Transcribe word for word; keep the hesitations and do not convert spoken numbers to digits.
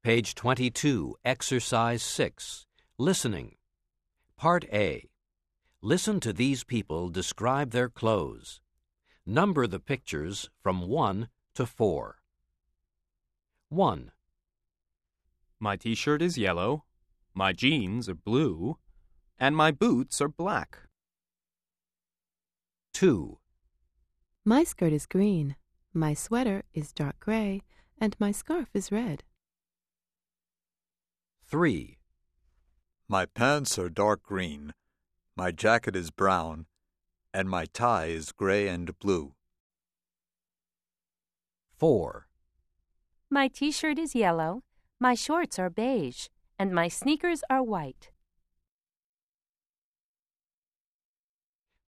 Page twenty-two, Exercise six, Listening. Part A. Listen to these people describe their clothes. Number the pictures from one to four. one. My t-shirt is yellow, my jeans are blue, and my boots are black. two. My skirt is green, my sweater is dark gray, and my scarf is red. three. My pants are dark green, my jacket is brown, and my tie is gray and blue. four. My t-shirt is yellow, my shorts are beige, and my sneakers are white.